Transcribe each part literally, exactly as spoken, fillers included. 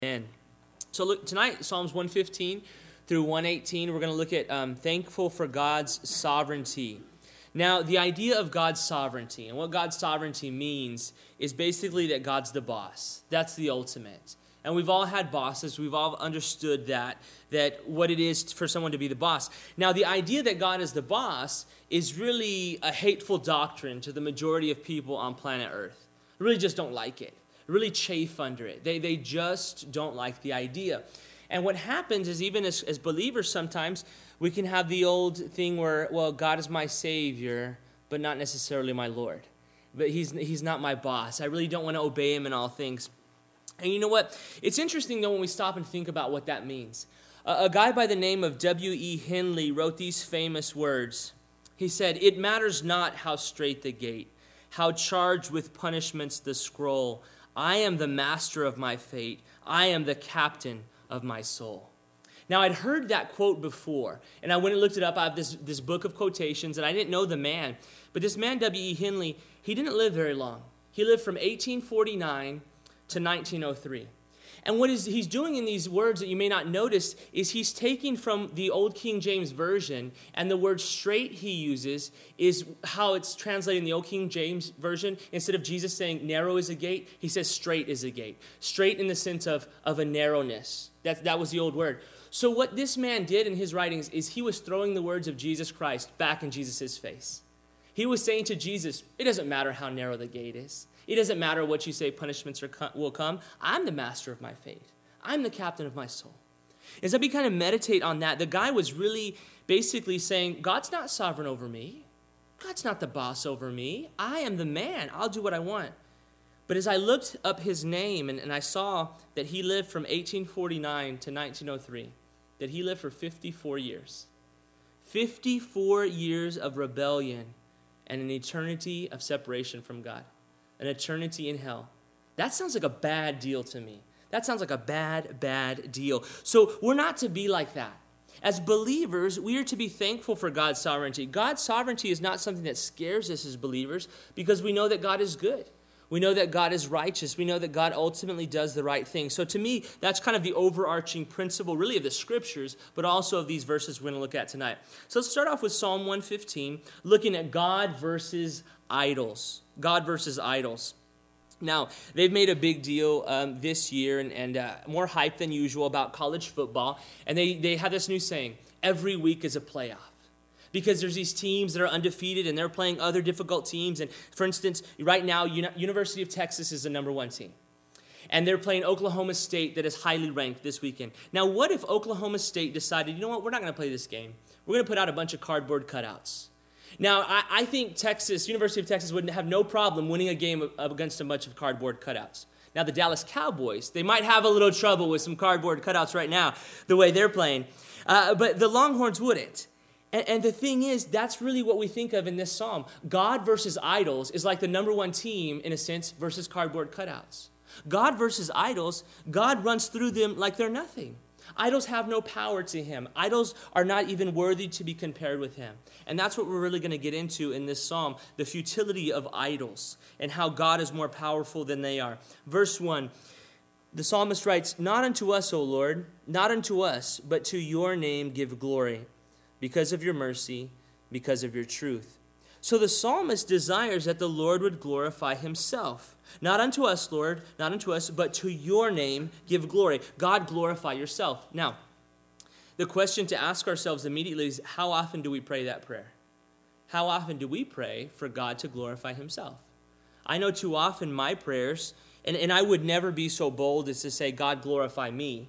Amen. So look, tonight, Psalms one fifteen through one eighteen, we're going to look at um, thankful for God's sovereignty. Now, the idea of God's sovereignty, and what God's sovereignty means, is basically that God's the boss. That's the ultimate. And we've all had bosses. We've all understood that, that what it is for someone to be the boss. Now, the idea that God is the boss is really a hateful doctrine to the majority of people on planet Earth. They really just don't like it. Really chafe under it. They they just don't like the idea. And what happens is, even as, as believers sometimes, we can have the old thing where, well, God is my Savior, but not necessarily my Lord. But he's he's not my boss. I really don't want to obey him in all things. And you know what? It's interesting, though, when we stop and think about what that means. Uh, a guy by the name of W E Henley wrote these famous words. He said, "It matters not how straight the gate, how charged with punishments the scroll. I am the master of my fate. I am the captain of my soul." Now, I'd heard that quote before, and I went and looked it up. I have this, this book of quotations, and I didn't know the man. But this man, W E Henley, he didn't live very long. He lived from eighteen forty-nine to nineteen oh three. And what is, he's doing in these words that you may not notice is he's taking from the old King James Version, and the word straight he uses is how it's translated in the old King James Version. Instead of Jesus saying narrow is a gate, he says straight is a gate. Straight in the sense of, of a narrowness. That, that was the old word. So what this man did in his writings is he was throwing the words of Jesus Christ back in Jesus' face. He was saying to Jesus, it doesn't matter how narrow the gate is. It doesn't matter what you say punishments are co- will come. I'm the master of my fate. I'm the captain of my soul. As we kind of meditate on that, the guy was really basically saying, God's not sovereign over me. God's not the boss over me. I am the man. I'll do what I want. But as I looked up his name and, and I saw that he lived from eighteen forty-nine to nineteen oh three, that he lived for fifty-four years. fifty-four years of rebellion and an eternity of separation from God. An eternity in hell. That sounds like a bad deal to me. That sounds like a bad, bad deal. So we're not to be like that. As believers, we are to be thankful for God's sovereignty. God's sovereignty is not something that scares us as believers because we know that God is good. We know that God is righteous. We know that God ultimately does the right thing. So to me, that's kind of the overarching principle, really, of the scriptures, but also of these verses we're going to look at tonight. So let's start off with Psalm one fifteen, looking at God versus idols. God versus idols. Now, they've made a big deal um, this year and, and uh, more hype than usual about college football. And they, they have this new saying, every week is a playoff. Because there's these teams that are undefeated and they're playing other difficult teams. And for instance, right now, Uni- University of Texas is the number one team. And they're playing Oklahoma State that is highly ranked this weekend. Now, what if Oklahoma State decided, you know what, we're not going to play this game. We're going to put out a bunch of cardboard cutouts. Now, I, I think Texas, University of Texas would have no problem winning a game of, of against a bunch of cardboard cutouts. Now, the Dallas Cowboys, they might have a little trouble with some cardboard cutouts right now, the way they're playing. Uh, but the Longhorns wouldn't. And, and the thing is, that's really what we think of in this psalm. God versus idols is like the number one team, in a sense, versus cardboard cutouts. God versus idols, God runs through them like they're nothing. Idols have no power to him. Idols are not even worthy to be compared with him. And that's what we're really going to get into in this psalm, the futility of idols and how God is more powerful than they are. Verse one, the psalmist writes, "Not unto us, O Lord, not unto us, but to your name give glory, because of your mercy, because of your truth." So the psalmist desires that the Lord would glorify himself. Not unto us, Lord, not unto us, but to your name give glory. God, glorify yourself. Now, the question to ask ourselves immediately is, how often do we pray that prayer? How often do we pray for God to glorify himself? I know too often my prayers, and, and I would never be so bold as to say, God, glorify me,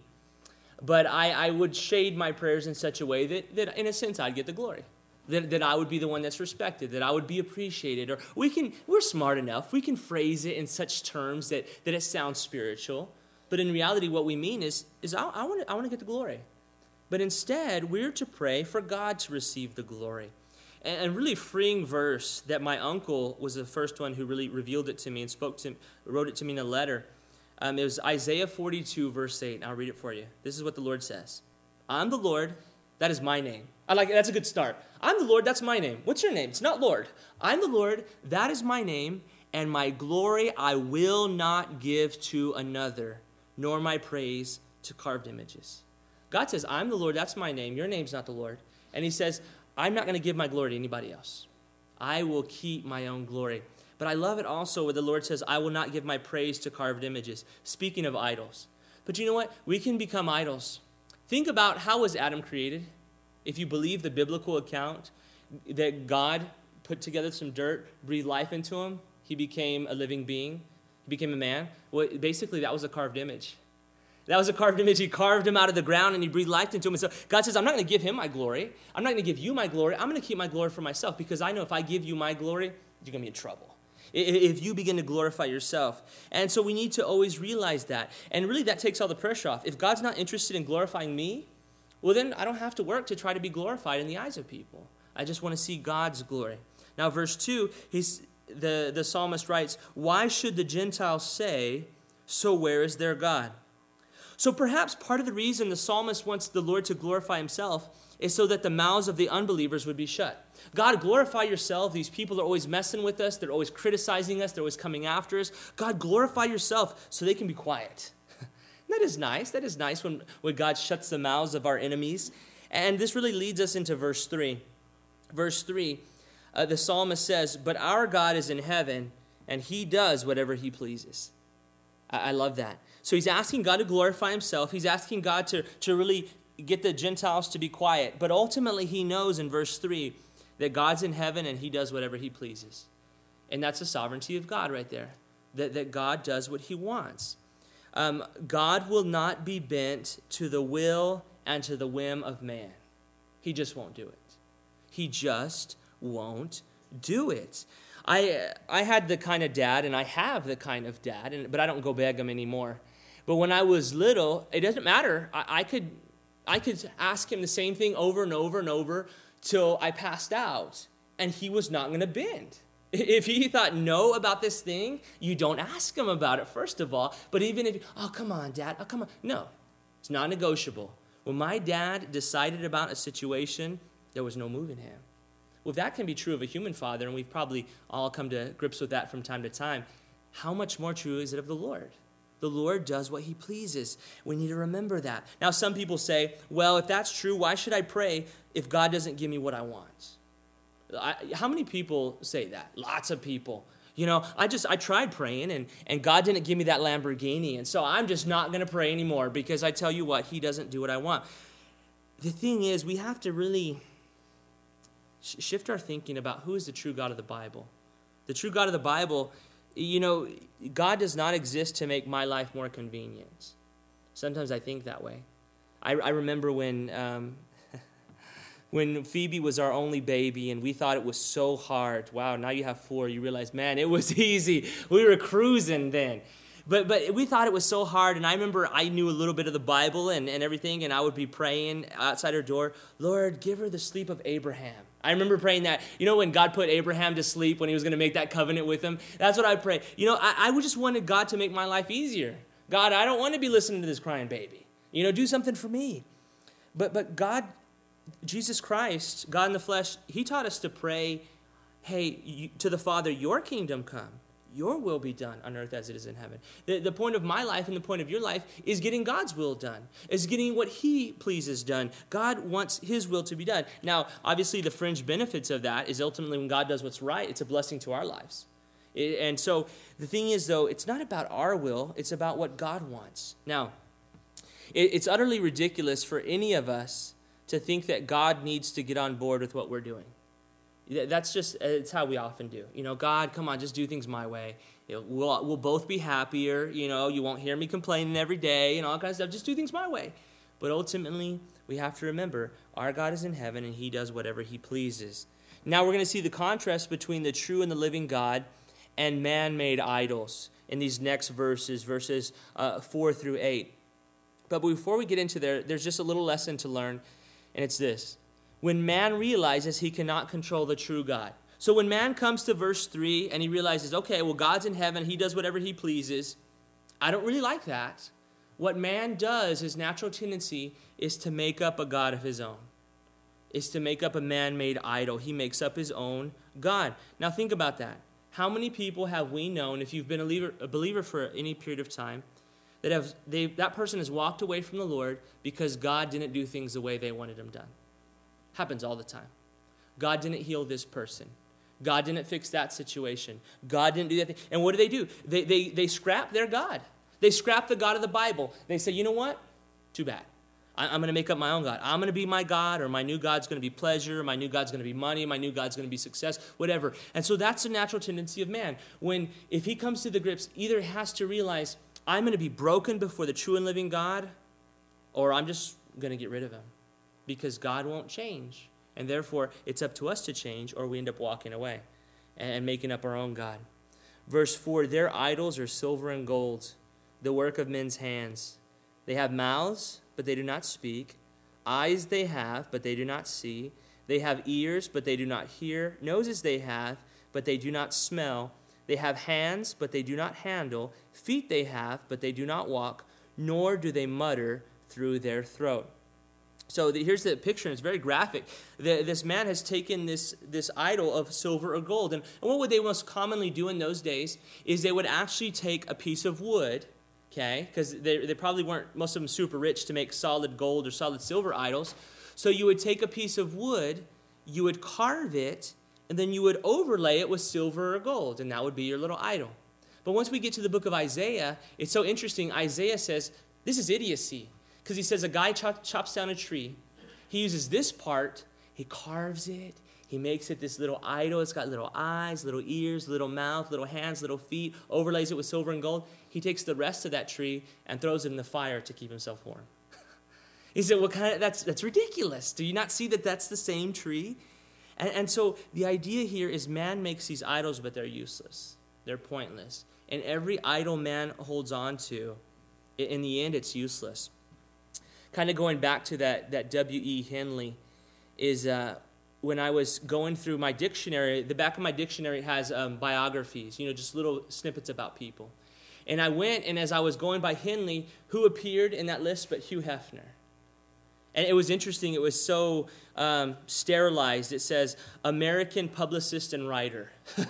but I, I would shade my prayers in such a way that, that in a sense, I'd get the glory. That, that I would be the one that's respected, that I would be appreciated. Or we can, we're smart enough. We can phrase it in such terms that, that it sounds spiritual. But in reality, what we mean is, is I, I want to I want to get the glory. But instead, we're to pray for God to receive the glory. And a really freeing verse that my uncle was the first one who really revealed it to me and spoke to, wrote it to me in a letter. Um, it was Isaiah forty-two, verse eight. And I'll read it for you. This is what the Lord says. "I'm the Lord, that is my name." I like it. That's a good start. I'm the Lord, that's my name. What's your name? It's not Lord. I'm the Lord, that is my name, and my glory I will not give to another, nor my praise to carved images. God says, I'm the Lord, that's my name. Your name's not the Lord. And he says, I'm not going to give my glory to anybody else. I will keep my own glory. But I love it also where the Lord says, I will not give my praise to carved images. Speaking of idols. But you know what? We can become idols. Think about how was Adam created? If you believe the biblical account that God put together some dirt, breathed life into him, he became a living being, he became a man. Well, basically, that was a carved image. That was a carved image. He carved him out of the ground and he breathed life into him. And so God says, I'm not going to give him my glory. I'm not going to give you my glory. I'm going to keep my glory for myself because I know if I give you my glory, you're going to be in trouble. If you begin to glorify yourself. And so we need to always realize that. And really that takes all the pressure off. If God's not interested in glorifying me, well then I don't have to work to try to be glorified in the eyes of people. I just want to see God's glory. Now verse two, he's, the, the psalmist writes, why should the Gentiles say, so where is their God? So perhaps part of the reason the psalmist wants the Lord to glorify himself is so that the mouths of the unbelievers would be shut. God, glorify yourself. These people are always messing with us. They're always criticizing us. They're always coming after us. God, glorify yourself so they can be quiet. That is nice. That is nice when, when God shuts the mouths of our enemies. And this really leads us into verse three. Verse three, uh, the psalmist says, but our God is in heaven, and he does whatever he pleases. I, I love that. So he's asking God to glorify himself. He's asking God to, to really get the Gentiles to be quiet. But ultimately he knows in verse three that God's in heaven and he does whatever he pleases. And that's the sovereignty of God right there. That, that God does what he wants. Um, God will not be bent to the will and to the whim of man. He just won't do it. He just won't do it. I I had the kind of dad, and I have the kind of dad, and, but I don't go beg him anymore. But when I was little, it doesn't matter. I, I could I could ask him the same thing over and over and over till I passed out, and he was not going to bend. If he thought no about this thing, you don't ask him about it, first of all. But even if, oh, come on, Dad, oh, come on. No, it's not negotiable. When my dad decided about a situation, there was no moving him. Well, if that can be true of a human father, and we've probably all come to grips with that from time to time, how much more true is it of the Lord? The Lord does what he pleases. We need to remember that. Now, some people say, well, if that's true, why should I pray if God doesn't give me what I want? I, how many people say that? Lots of people. You know, I just, I tried praying, and, and God didn't give me that Lamborghini, and so I'm just not going to pray anymore because I tell you what, he doesn't do what I want. The thing is, we have to really shift our thinking about who is the true God of the Bible. The true God of the Bible, you know, God does not exist to make my life more convenient. Sometimes I think that way. I, I remember when um, when Phoebe was our only baby and we thought it was so hard. Wow, now you have four. You realize, man, it was easy. We were cruising then. But but we thought it was so hard, and I remember I knew a little bit of the Bible and, and everything, and I would be praying outside her door, Lord, give her the sleep of Abraham. I remember praying that. You know when God put Abraham to sleep when he was going to make that covenant with him? That's what I pray. You know, I, I would just wanted God to make my life easier. God, I don't want to be listening to this crying baby. You know, do something for me. But but God, Jesus Christ, God in the flesh, he taught us to pray, hey, you, to the Father, your kingdom come. Your will be done on earth as it is in heaven. The, the point of my life and the point of your life is getting God's will done, is getting what he pleases done. God wants his will to be done. Now, obviously, the fringe benefits of that is ultimately when God does what's right, it's a blessing to our lives. It, and so the thing is, though, it's not about our will, it's about what God wants. Now, it, it's utterly ridiculous for any of us to think that God needs to get on board with what we're doing. That's just, it's how we often do. You know, God, come on, just do things my way. You know, we'll, we'll both be happier. You know, you won't hear me complaining every day and all that kind of stuff. Just do things my way. But ultimately, we have to remember, our God is in heaven and he does whatever he pleases. Now we're going to see the contrast between the true and the living God and man-made idols in these next verses, verses uh, four through eight. But before we get into there, there's just a little lesson to learn, and it's this. When man realizes he cannot control the true God. So when man comes to verse three and he realizes, okay, well, God's in heaven, he does whatever he pleases. I don't really like that. What man does, his natural tendency, is to make up a God of his own. Is to make up a man-made idol. He makes up his own God. Now think about that. How many people have we known, if you've been a believer, a believer for any period of time, that have they that person has walked away from the Lord because God didn't do things the way they wanted them done. Happens all the time. God didn't heal this person. God didn't fix that situation. God didn't do that thing. And what do they do? They, they, they scrap their God. They scrap the God of the Bible. They say, you know what? Too bad. I, I'm going to make up my own God. I'm going to be my God, or my new God's going to be pleasure. My new God's going to be money. My new God's going to be success, whatever. And so that's the natural tendency of man. When, if he comes to the grips, either he has to realize, I'm going to be broken before the true and living God, or I'm just going to get rid of him because God won't change. And therefore, it's up to us to change, or we end up walking away and making up our own God. Verse four, their idols are silver and gold, the work of men's hands. They have mouths, but they do not speak. Eyes they have, but they do not see. They have ears, but they do not hear. Noses they have, but they do not smell. They have hands, but they do not handle. Feet they have, but they do not walk, nor do they mutter through their throat. So the, here's the picture, and it's very graphic. The, this man has taken this, this idol of silver or gold. And, and what would they most commonly do in those days is they would actually take a piece of wood, okay, because they, they probably weren't, most of them, super rich to make solid gold or solid silver idols. So you would take a piece of wood, you would carve it, and then you would overlay it with silver or gold, and that would be your little idol. But once we get to the book of Isaiah, it's so interesting. Isaiah says, this is idiocy. Because he says a guy chop, chops down a tree. He uses this part. He carves it. He makes it this little idol. It's got little eyes, little ears, little mouth, little hands, little feet. Overlays it with silver and gold. He takes the rest of that tree and throws it in the fire to keep himself warm. He said, "What kind of, that's, that's ridiculous. Do you not see that that's the same tree?" And, and so the idea here is man makes these idols, but they're useless. They're pointless. And every idol man holds on to, in the end, it's useless. Kind of going back to that, that W E Henley, is uh, when I was going through my dictionary, the back of my dictionary has um, biographies, you know, just little snippets about people. And I went, and as I was going by Henley, who appeared in that list but Hugh Hefner? And it was interesting. It was so um, sterilized. It says, American publicist and writer.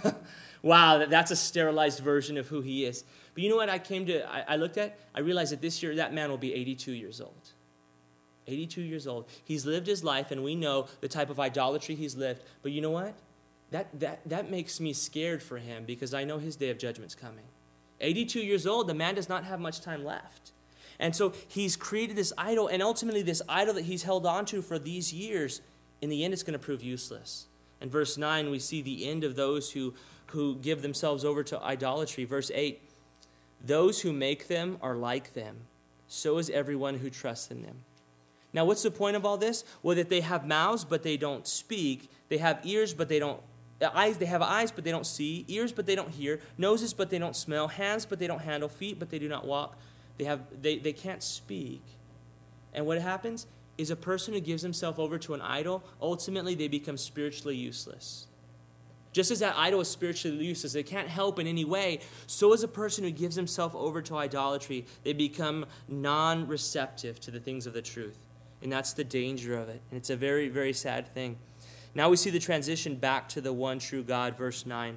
Wow, that's a sterilized version of who he is. But you know what I came to, I, I looked at? I realized that this year that man will be eighty-two years old. eighty-two years old. He's lived his life, and we know the type of idolatry he's lived. But you know what? That, that, that makes me scared for him because I know his day of judgment's coming. eighty-two years old, the man does not have much time left. And so he's created this idol, and ultimately this idol that he's held on to for these years, in the end it's going to prove useless. In verse nine, we see the end of those who, who give themselves over to idolatry. Verse eight, those who make them are like them. So is everyone who trusts in them. Now, what's the point of all this? Well, that they have mouths, but they don't speak. They have ears, but they don't eyes. They have eyes, but they don't see. Ears, but they don't hear. Noses, but they don't smell. Hands, but they don't handle. Feet, but they do not walk. They have they, they can't speak. And what happens is a person who gives himself over to an idol, ultimately they become spiritually useless. Just as that idol is spiritually useless, they can't help in any way, so is a person who gives himself over to idolatry. They become non-receptive to the things of the truth. And that's the danger of it. And it's a very, very sad thing. Now we see the transition back to the one true God, verse nine.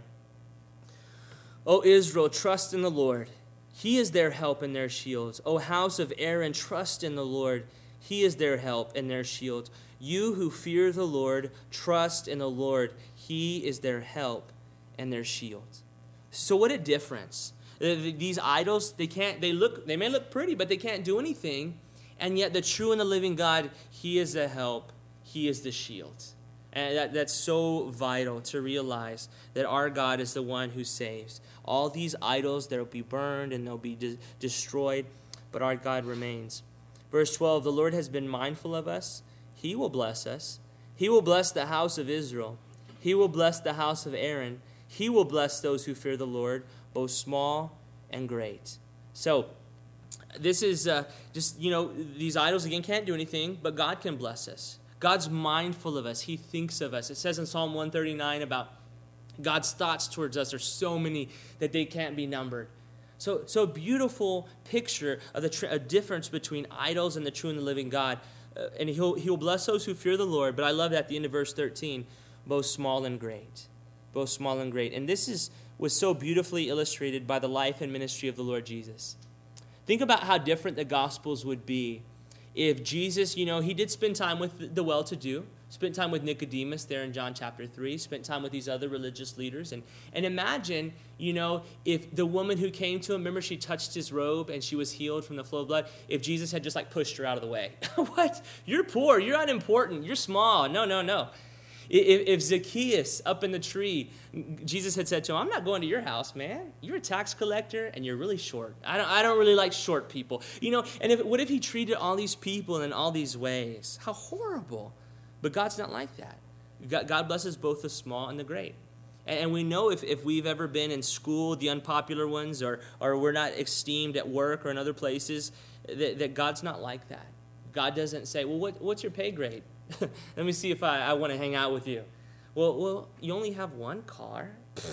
O Israel, trust in the Lord. He is their help and their shield. O house of Aaron, trust in the Lord. He is their help and their shield. You who fear the Lord, trust in the Lord. He is their help and their shield. So what a difference. These idols, they can't, they look, they may look pretty, but they can't do anything. And yet the true and the living God, He is the help. He is the shield. And that, that's so vital to realize that our God is the one who saves. All these idols, they'll be burned and they'll be de- destroyed, but our God remains. Verse twelve, the Lord has been mindful of us. He will bless us. He will bless the house of Israel. He will bless the house of Aaron. He will bless those who fear the Lord, both small and great. So, this is uh, just, you know, these idols, again, can't do anything, but God can bless us. God's mindful of us. He thinks of us. It says in Psalm one thirty-nine about God's thoughts towards us are so many that they can't be numbered. So, so a beautiful picture of the tr- a difference between idols and the true and the living God. Uh, and he'll, he'll bless those who fear the Lord. But I love that at the end of verse thirteen, both small and great. Both small and great. And this is was so beautifully illustrated by the life and ministry of the Lord Jesus. Think about how different the Gospels would be if Jesus, you know, he did spend time with the well-to-do, spent time with Nicodemus there in John chapter three, spent time with these other religious leaders. And, and imagine, you know, if the woman who came to him, remember she touched his robe and she was healed from the flow of blood, if Jesus had just like pushed her out of the way. What? You're poor. You're unimportant. You're small. No, no, no. If, if Zacchaeus up in the tree, Jesus had said to him, I'm not going to your house, man. You're a tax collector and you're really short. I don't, I don't really like short people. You know, and if, what if he treated all these people in all these ways? How horrible. But God's not like that. God, God blesses both the small and the great. And, and we know if, if we've ever been in school, the unpopular ones, or, or we're not esteemed at work or in other places, that, that God's not like that. God doesn't say, well, what, what's your pay grade? Let me see if I, I want to hang out with you. Well, well, you only have one car?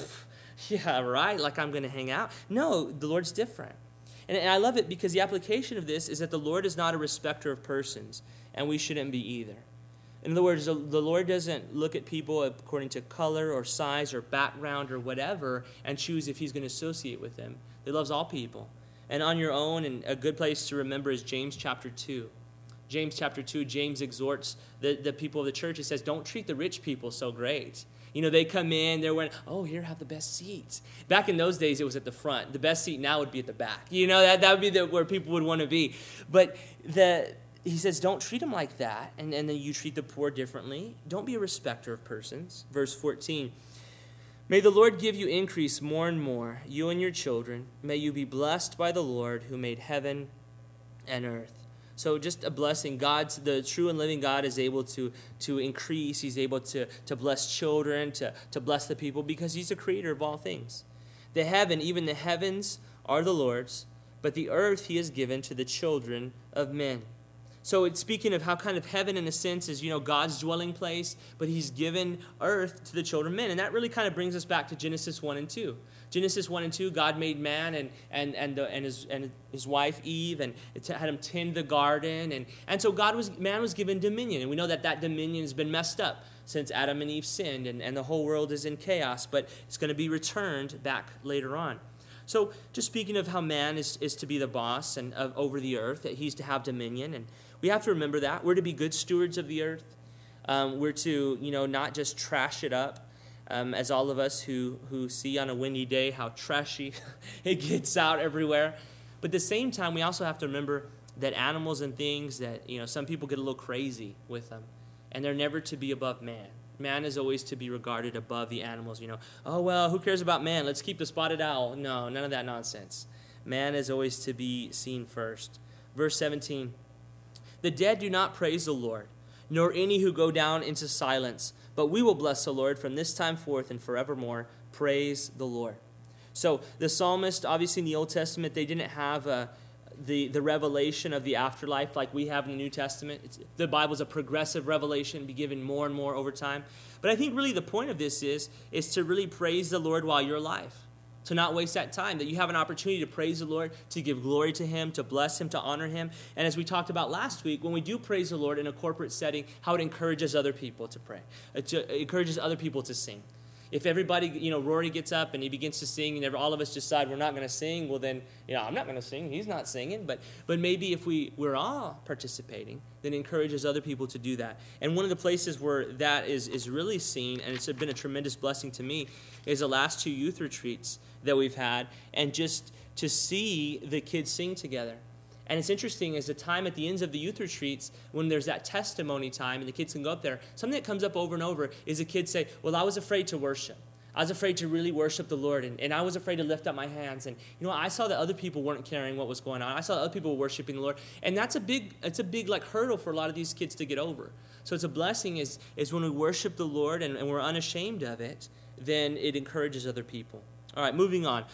Yeah, right, like I'm going to hang out. No, the Lord's different. And, and I love it because the application of this is that the Lord is not a respecter of persons, and we shouldn't be either. In other words, the Lord doesn't look at people according to color or size or background or whatever and choose if he's going to associate with them. He loves all people. And on your own, and a good place to remember is James chapter two. James chapter two, James exhorts the, the people of the church. It says, don't treat the rich people so great. You know, they come in, they're wearing, oh, here, have the best seats. Back in those days, it was at the front. The best seat now would be at the back. You know, that, that would be the, where people would want to be. But the he says, don't treat them like that, and, and then you treat the poor differently. Don't be a respecter of persons. Verse fourteen, may the Lord give you increase more and more, you and your children. May you be blessed by the Lord who made heaven and earth. So just a blessing. God's, the true and living God is able to, to increase. He's able to, to bless children, to, to bless the people, because he's the creator of all things. The heaven, even the heavens, are the Lord's, but the earth he has given to the children of men. So it's speaking of how kind of heaven, in a sense, is, you know, God's dwelling place, but he's given earth to the children of men. And that really kind of brings us back to Genesis one and two. Genesis one and two, God made man and and and, the, and his and his wife Eve, and it had him tend the garden, and and so God was man was given dominion, and we know that that dominion has been messed up since Adam and Eve sinned, and, and the whole world is in chaos, but it's going to be returned back later on. So just speaking of how man is, is to be the boss and of, over the earth, that he's to have dominion, and we have to remember that. We're to be good stewards of the earth. Um, we're to, you know, not just trash it up, um, as all of us who, who see on a windy day how trashy it gets out everywhere. But at the same time, we also have to remember that animals and things that, you know, some people get a little crazy with them, and they're never to be above man. Man is always to be regarded above the animals, you know. Oh, well, who cares about man? Let's keep the spotted owl. No, none of that nonsense. Man is always to be seen first. Verse seventeen, the dead do not praise the Lord, nor any who go down into silence, but we will bless the Lord from this time forth and forevermore. Praise the Lord. So the psalmist, obviously in the Old Testament, they didn't have a The, the revelation of the afterlife like we have in the New Testament. It's, the Bible's a progressive revelation, be given more and more over time. But I think really the point of this is, is to really praise the Lord while you're alive, to not waste that time, that you have an opportunity to praise the Lord, to give glory to him, to bless him, to honor him. And as we talked about last week, when we do praise the Lord in a corporate setting, how it encourages other people to pray. It encourages other people to sing. If everybody, you know, Rory gets up and he begins to sing, and all of us decide we're not going to sing, well then, you know, I'm not going to sing. He's not singing. But but maybe if we, we're all participating, then it encourages other people to do that. And one of the places where that is, is really seen, and it's been a tremendous blessing to me, is the last two youth retreats that we've had, and just to see the kids sing together. And it's interesting, is the time at the ends of the youth retreats, when there's that testimony time and the kids can go up there, something that comes up over and over is the kids say, well, I was afraid to worship. I was afraid to really worship the Lord, and, and I was afraid to lift up my hands. And, you know, I saw that other people weren't caring what was going on. I saw that other people were worshiping the Lord. And that's a big, it's a big, like, hurdle for a lot of these kids to get over. So it's a blessing is, is when we worship the Lord and, and we're unashamed of it, then it encourages other people. All right, moving on.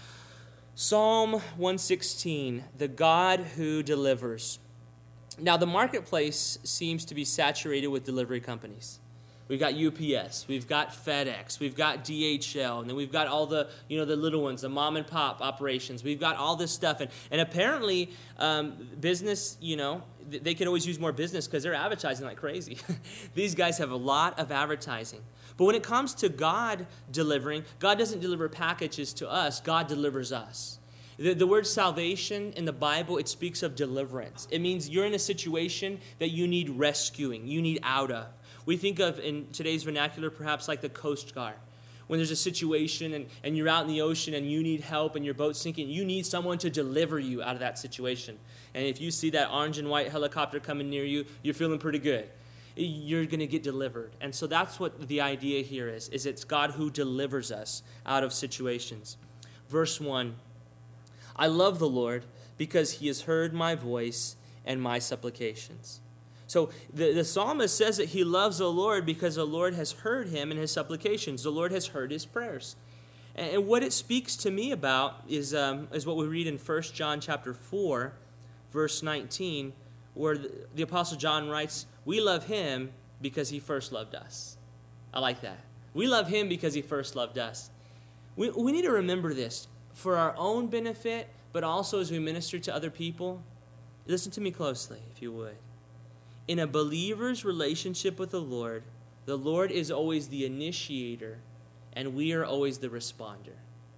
Psalm one sixteen, the God who delivers. Now, the marketplace seems to be saturated with delivery companies. We've got U P S, we've got FedEx, we've got D H L, and then we've got all the, you know, the little ones, the mom and pop operations. We've got all this stuff. And, and apparently, um, business, you know, th- they could always use more business because they're advertising like crazy. These guys have a lot of advertising. But when it comes to God delivering, God doesn't deliver packages to us. God delivers us. The, the word salvation in the Bible, it speaks of deliverance. It means you're in a situation that you need rescuing, you need out of. We think of, in today's vernacular, perhaps like the Coast Guard. When there's a situation and, and you're out in the ocean and you need help and your boat's sinking, you need someone to deliver you out of that situation. And if you see that orange and white helicopter coming near you, you're feeling pretty good. You're going to get delivered. And so that's what the idea here is, is it's God who delivers us out of situations. Verse one, I love the Lord because he has heard my voice and my supplications. So the, the psalmist says that he loves the Lord because the Lord has heard him and his supplications. The Lord has heard his prayers. And, and what it speaks to me about is, um, is what we read in First John chapter four, verse nineteen, where the, the Apostle John writes, we love him because he first loved us. I like that. We love him because he first loved us. We, we need to remember this for our own benefit, but also as we minister to other people. Listen to me closely, if you would. In a believer's relationship with the Lord, the Lord is always the initiator, and we are always the responder.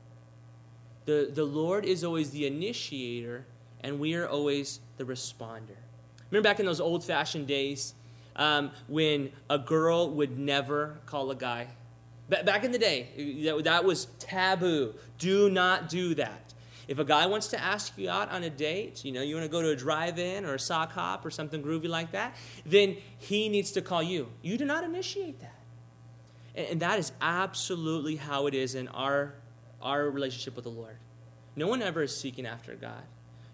The, the Lord is always the initiator, and we are always the responder. Remember back in those old-fashioned days um, when a girl would never call a guy? Ba- back in the day, that, that was taboo. Do not do that. If a guy wants to ask you out on a date, you know, you want to go to a drive-in or a sock hop or something groovy like that, then he needs to call you. You do not initiate that. And, and that is absolutely how it is in our, our relationship with the Lord. No one ever is seeking after God.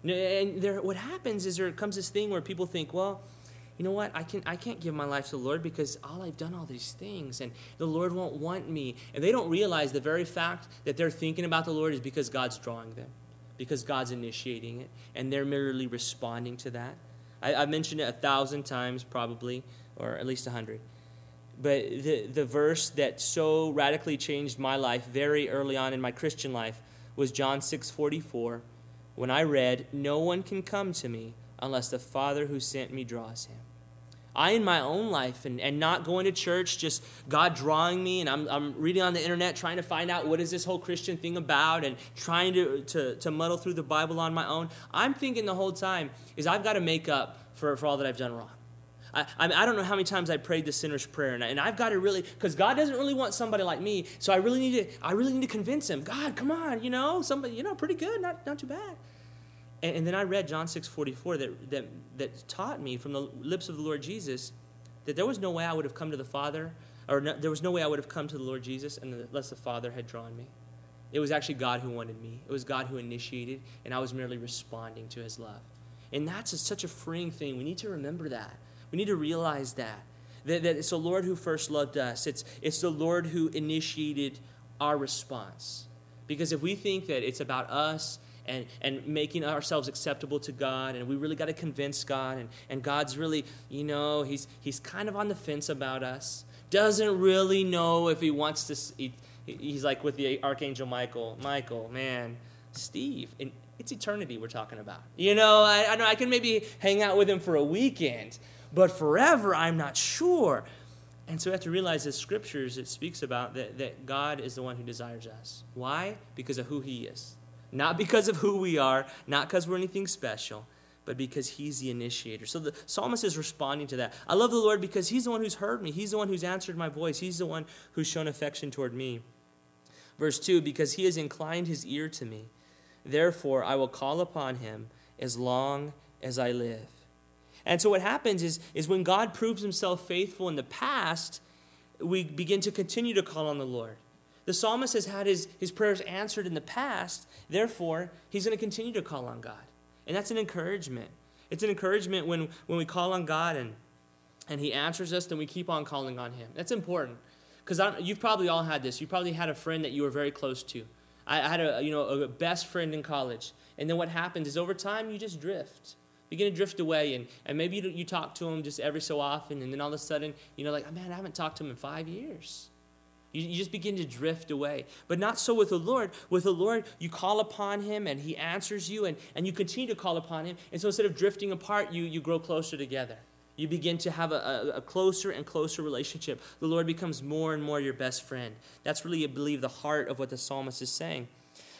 And there, what happens is there comes this thing where people think, well, you know what, I, can, I can't give my life to the Lord because all I've done all these things, and the Lord won't want me. And they don't realize the very fact that they're thinking about the Lord is because God's drawing them, because God's initiating it, and they're merely responding to that. I, I've mentioned it a thousand times probably, or at least a hundred. But the, the verse that so radically changed my life very early on in my Christian life was John six forty-four, when I read, no one can come to me unless the Father who sent me draws him. I, in my own life, and, and not going to church, just God drawing me, and I'm, I'm reading on the internet, trying to find out what is this whole Christian thing about, and trying to, to, to muddle through the Bible on my own. I'm thinking the whole time is I've got to make up for, for all that I've done wrong. I, I, I don't know how many times I prayed the sinner's prayer, and, I, and I've got to really, because God doesn't really want somebody like me, so I really need to, I really need to convince him. God, come on, you know, somebody, you know, pretty good, not, not too bad. And, and then I read John six forty-four that, that, that taught me from the lips of the Lord Jesus that there was no way I would have come to the Father, or no, there was no way I would have come to the Lord Jesus unless the Father had drawn me. It was actually God who wanted me. It was God who initiated, and I was merely responding to his love. And that's a, such a freeing thing. We need to remember that. We need to realize that. That, that it's the Lord who first loved us. It's, it's the Lord who initiated our response. Because if we think that it's about us and, and making ourselves acceptable to God, and we really got to convince God, and, and God's really, you know, he's, he's kind of on the fence about us, doesn't really know if he wants to, he, he's like with the Archangel Michael, Michael, man, Steve, and it's eternity we're talking about. You know, I, I know I can maybe hang out with him for a weekend, but forever, I'm not sure. And so we have to realize the scriptures, it speaks about that, that God is the one who desires us. Why? Because of who he is. Not because of who we are, not because we're anything special, but because he's the initiator. So the psalmist is responding to that. I love the Lord because he's the one who's heard me. He's the one who's answered my voice. He's the one who's shown affection toward me. Verse two, because he has inclined his ear to me. Therefore, I will call upon him as long as I live. And so what happens is, is when God proves himself faithful in the past, we begin to continue to call on the Lord. The psalmist has had his, his prayers answered in the past. Therefore, he's going to continue to call on God. And that's an encouragement. It's an encouragement when, when we call on God and, and he answers us, then we keep on calling on him. That's important. Because you've probably all had this. You probably had a friend that you were very close to. I, I had a, you know, a best friend in college. And then what happens is over time, you just drift. Begin to drift away, and, and maybe you, you talk to him just every so often, and then all of a sudden, you know, like, oh, man, I haven't talked to him in five years. You, you just begin to drift away. But not so with the Lord. With the Lord, you call upon him, and he answers you, and, and you continue to call upon him. And so instead of drifting apart, you, you grow closer together. You begin to have a, a, a closer and closer relationship. The Lord becomes more and more your best friend. That's really, I believe, the heart of what the psalmist is saying.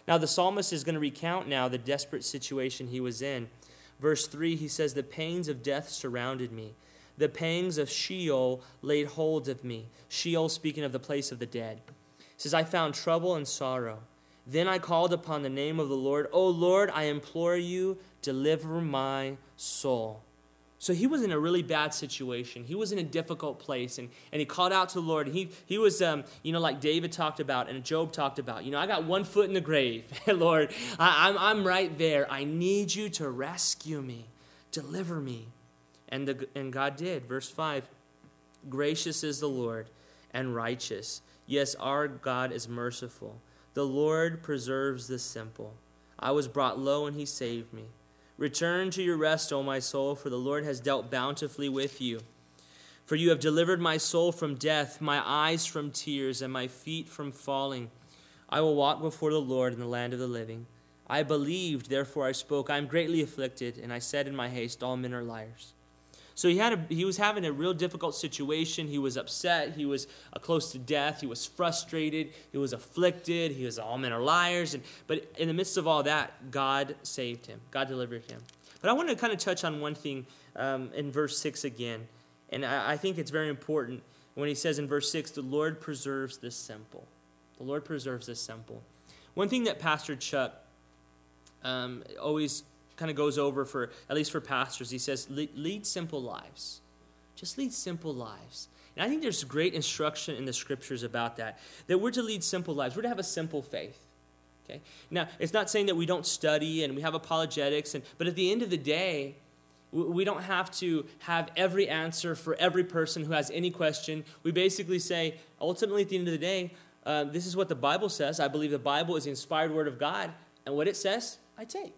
Now the psalmist is going to recount now the desperate situation he was in. Verse three, he says, the pains of death surrounded me. The pangs of Sheol laid hold of me. Sheol speaking of the place of the dead. He says, I found trouble and sorrow. Then I called upon the name of the Lord. O Lord, I implore you, deliver my soul. So he was in a really bad situation. He was in a difficult place, and, and he called out to the Lord. And he, he was, um, you know, like David talked about and Job talked about. You know, I got one foot in the grave. Lord, I, I'm, I'm right there. I need you to rescue me, deliver me. And, the, and God did. Verse five, gracious is the Lord and righteous. Yes, our God is merciful. The Lord preserves the simple. I was brought low, and he saved me. Return to your rest, O my soul, for the Lord has dealt bountifully with you. For you have delivered my soul from death, my eyes from tears, and my feet from falling. I will walk before the Lord in the land of the living. I believed, therefore I spoke. I am greatly afflicted, and I said in my haste, all men are liars. So he had a, he was having a real difficult situation. He was upset. He was uh, close to death. He was frustrated. He was afflicted. He was, all men are liars. And, but in the midst of all that, God saved him. God delivered him. But I want to kind of touch on one thing um, in verse six again. And I, I think it's very important when he says in verse six, the Lord preserves the simple. The Lord preserves the simple. One thing that Pastor Chuck um, always kind of goes over for, at least for pastors, he says, lead, lead simple lives. Just lead simple lives. And I think there's great instruction in the scriptures about that, that we're to lead simple lives. We're to have a simple faith. Okay. Now, it's not saying that we don't study and we have apologetics, and but at the end of the day, we don't have to have every answer for every person who has any question. We basically say, ultimately, at the end of the day, uh, this is what the Bible says. I believe the Bible is the inspired word of God, and what it says, I take.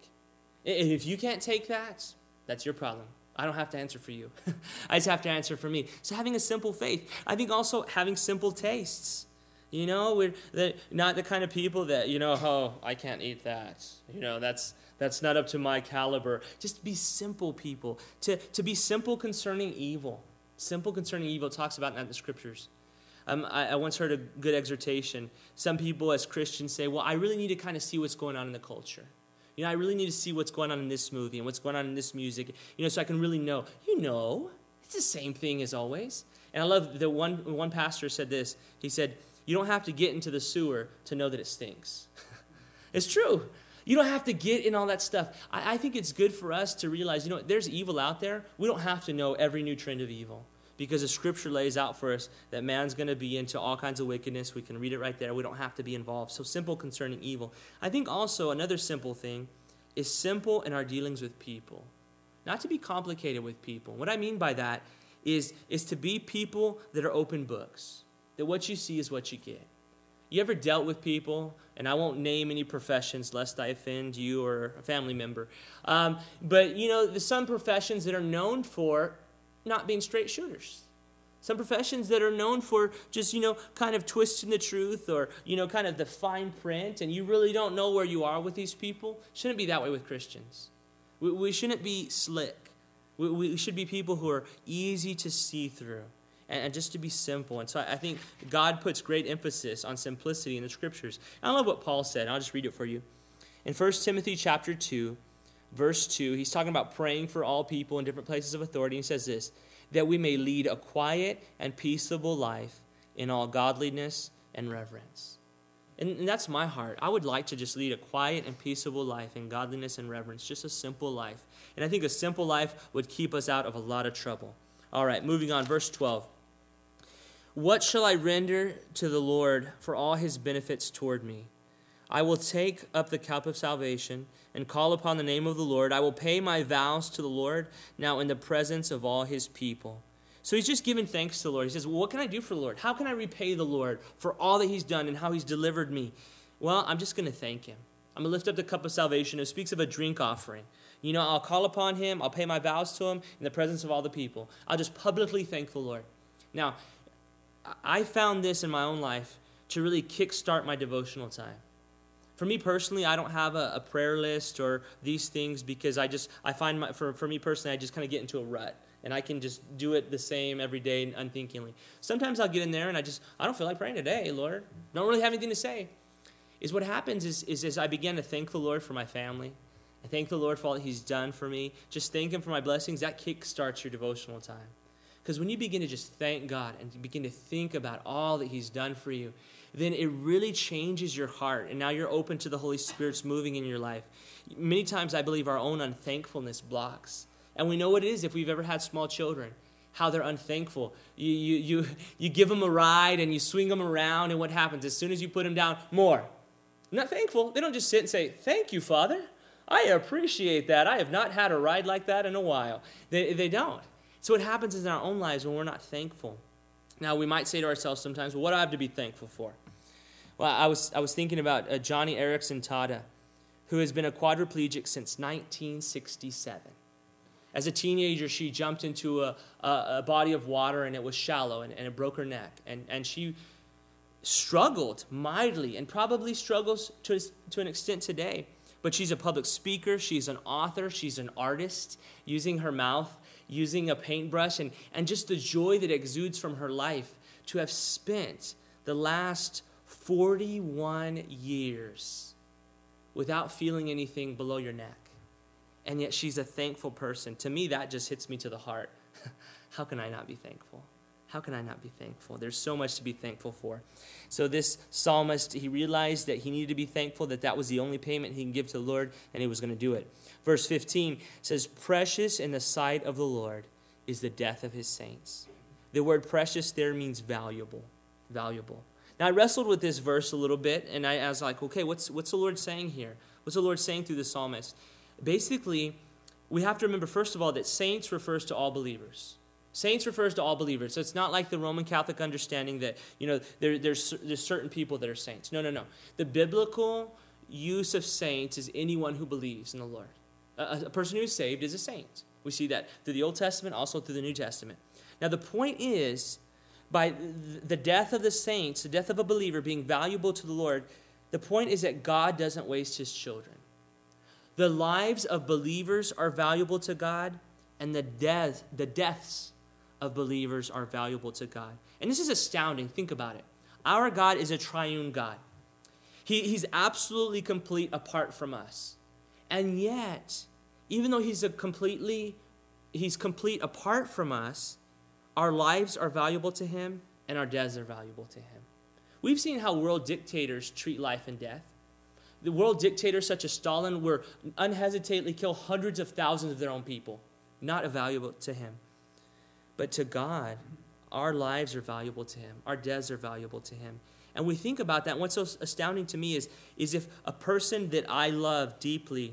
If you can't take that, that's your problem. I don't have to answer for you. I just have to answer for me. So having a simple faith. I think also having simple tastes. You know, we're the, not the kind of people that, you know, oh, I can't eat that. You know, that's that's not up to my caliber. Just be simple people. To, to be simple concerning evil. Simple concerning evil. It talks about that in the scriptures. Um, I, I once heard a good exhortation. Some people as Christians say, well, I really need to kind of see what's going on in the culture. You know, I really need to see what's going on in this movie and what's going on in this music, you know, so I can really know. You know, it's the same thing as always. And I love the one one pastor said this. He said, you don't have to get into the sewer to know that it stinks. It's true. You don't have to get in all that stuff. I, I think it's good for us to realize, you know, there's evil out there. We don't have to know every new trend of evil, because the scripture lays out for us that man's going to be into all kinds of wickedness. We can read it right there. We don't have to be involved. So simple concerning evil. I think also another simple thing is simple in our dealings with people. Not to be complicated with people. What I mean by that is, is to be people that are open books. That what you see is what you get. You ever dealt with people, and I won't name any professions lest I offend you or a family member. Um, but, you know, there's some professions that are known for not being straight shooters. Some professions that are known for just, you know, kind of twisting the truth or, you know, kind of the fine print, and you really don't know where you are with these people. Shouldn't be that way with Christians. We, we shouldn't be slick. We, we should be people who are easy to see through and, and just to be simple. And so I, I think God puts great emphasis on simplicity in the scriptures. And I love what Paul said. I'll just read it for you. In First Timothy chapter two, verse two, he's talking about praying for all people in different places of authority. He says this, that we may lead a quiet and peaceable life in all godliness and reverence. And, and that's my heart. I would like to just lead a quiet and peaceable life in godliness and reverence, just a simple life. And I think a simple life would keep us out of a lot of trouble. All right, moving on, verse twelve. What shall I render to the Lord for all his benefits toward me? I will take up the cup of salvation and call upon the name of the Lord. I will pay my vows to the Lord now in the presence of all his people. So he's just giving thanks to the Lord. He says, well, what can I do for the Lord? How can I repay the Lord for all that he's done and how he's delivered me? Well, I'm just going to thank him. I'm going to lift up the cup of salvation. It speaks of a drink offering. You know, I'll call upon him. I'll pay my vows to him in the presence of all the people. I'll just publicly thank the Lord. Now, I found this in my own life to really kickstart my devotional time. For me personally, I don't have a, a prayer list or these things because I just, I find, my, for, for me personally, I just kind of get into a rut. And I can just do it the same every day unthinkingly. Sometimes I'll get in there and I just, I don't feel like praying today, Lord. Don't really have anything to say. is what happens is, is as I begin to thank the Lord for my family, I thank the Lord for all that he's done for me, just thank him for my blessings, that kickstarts your devotional time. Because when you begin to just thank God and you begin to think about all that he's done for you, then it really changes your heart. And now you're open to the Holy Spirit's moving in your life. Many times I believe our own unthankfulness blocks. And we know what it is if we've ever had small children, how they're unthankful. You, you, you, you give them a ride and you swing them around, and what happens? As soon as you put them down, more. Not thankful. They don't just sit and say, thank you, Father. I appreciate that. I have not had a ride like that in a while. They, they don't. So what happens is in our own lives when we're not thankful. Now, we might say to ourselves sometimes, well, what do I have to be thankful for? Well, I was I was thinking about uh, Johnny Erickson Tada, who has been a quadriplegic since nineteen sixty-seven. As a teenager, she jumped into a, a, a body of water, and it was shallow, and, and it broke her neck. And, and she struggled mightily and probably struggles to, to an extent today. But she's a public speaker, she's an author, she's an artist, using her mouth, using a paintbrush, and, and just the joy that exudes from her life to have spent the last forty-one years without feeling anything below your neck. And yet she's a thankful person. To me, that just hits me to the heart. How can I not be thankful? How can I not be thankful? There's so much to be thankful for. So this psalmist, he realized that he needed to be thankful, that that was the only payment he can give to the Lord, and he was going to do it. Verse fifteen says, precious in the sight of the Lord is the death of his saints. The word precious there means valuable, valuable. Now, I wrestled with this verse a little bit, and I, I was like, okay, what's, what's the Lord saying here? What's the Lord saying through the psalmist? Basically, we have to remember, first of all, that saints refers to all believers. Saints refers to all believers. So it's not like the Roman Catholic understanding that, you know, there, there's, there's certain people that are saints. No, no, no. The biblical use of saints is anyone who believes in the Lord. A, a person who is saved is a saint. We see that through the Old Testament, also through the New Testament. Now, the point is, by the death of the saints, the death of a believer being valuable to the Lord, the point is that God doesn't waste his children. The lives of believers are valuable to God, and the death, the deaths of believers are valuable to God. And this is astounding. Think about it. Our God is a triune God. He, he's absolutely complete apart from us. And yet, even though he's a completely, he's complete apart from us, our lives are valuable to him, and our deaths are valuable to him. We've seen how world dictators treat life and death. The world dictators such as Stalin were unhesitatingly kill hundreds of thousands of their own people. Not valuable to him. But to God, our lives are valuable to him. Our deaths are valuable to him. And we think about that. And what's so astounding to me is, is if a person that I love deeply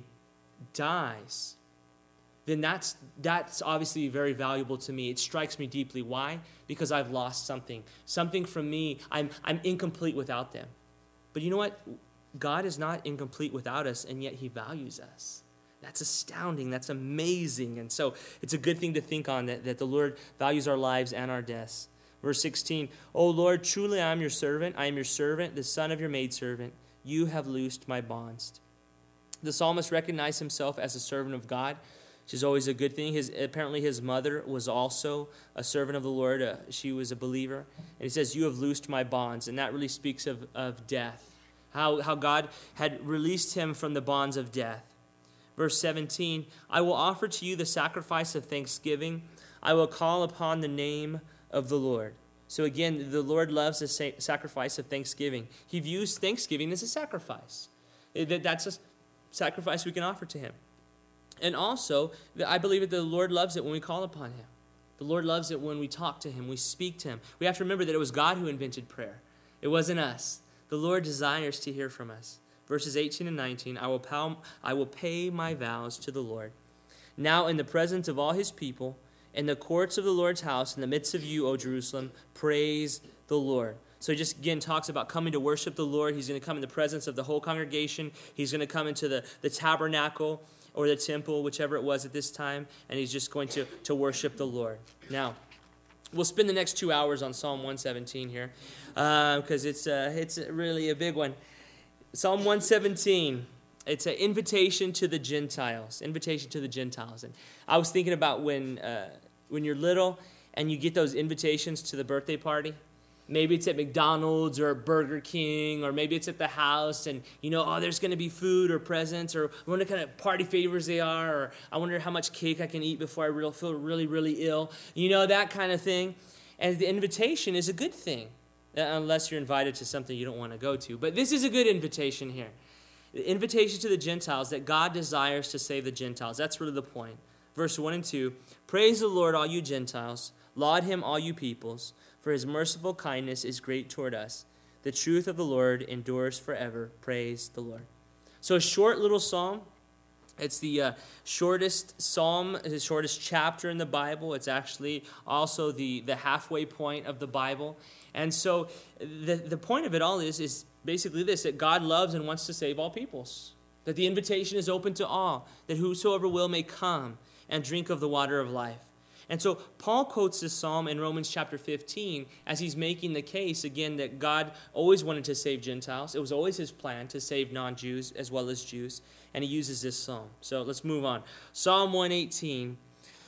dies, then that's, that's obviously very valuable to me. It strikes me deeply. Why? Because I've lost something. Something from me. I'm, I'm incomplete without them. But you know what? God is not incomplete without us, and yet he values us. That's astounding. That's amazing. And so it's a good thing to think on, that, that the Lord values our lives and our deaths. Verse sixteen, O Lord, truly I am your servant. I am your servant, the son of your maidservant. You have loosed my bonds. The psalmist recognized himself as a servant of God, which is always a good thing. His, apparently his mother was also a servant of the Lord. Uh, she was a believer. And he says, you have loosed my bonds. And that really speaks of, of death. How, how God had released him from the bonds of death. Verse seventeen, I will offer to you the sacrifice of thanksgiving. I will call upon the name of the Lord. So again, the Lord loves the sacrifice of thanksgiving. He views thanksgiving as a sacrifice. That's a sacrifice we can offer to him. And also, I believe that the Lord loves it when we call upon him. The Lord loves it when we talk to him, we speak to him. We have to remember that it was God who invented prayer. It wasn't us. The Lord desires to hear from us. Verses eighteen and nineteen, I will, pow, I will pay my vows to the Lord. Now in the presence of all his people, in the courts of the Lord's house, in the midst of you, O Jerusalem, praise the Lord. So he just again talks about coming to worship the Lord. He's going to come in the presence of the whole congregation. He's going to come into the, the tabernacle or the temple, whichever it was at this time, and he's just going to, to worship the Lord. Now, we'll spend the next two hours on Psalm one seventeen here because uh, it's, uh, it's really a big one. Psalm one seventeen, it's an invitation to the Gentiles. Invitation to the Gentiles. And I was thinking about when uh, when you're little and you get those invitations to the birthday party. Maybe it's at McDonald's or Burger King, or maybe it's at the house, and you know, oh, there's going to be food or presents, or I wonder what kind of party favors they are, or I wonder how much cake I can eat before I real, feel really, really ill. You know, that kind of thing. And the invitation is a good thing, unless you're invited to something you don't want to go to. But this is a good invitation here. The invitation to the Gentiles, that God desires to save the Gentiles. That's really the point. Verse one and two, praise the Lord, all you Gentiles. Laud him, all you peoples. For his merciful kindness is great toward us. The truth of the Lord endures forever. Praise the Lord. So a short little psalm. It's the uh, shortest psalm, the shortest chapter in the Bible. It's actually also the, the halfway point of the Bible. And so the, the point of it all is, is basically this, that God loves and wants to save all peoples. That the invitation is open to all. That whosoever will may come and drink of the water of life. And so Paul quotes this psalm in Romans chapter fifteen as he's making the case, again, that God always wanted to save Gentiles. It was always his plan to save non-Jews as well as Jews. And he uses this psalm. So let's move on. Psalm one eighteen,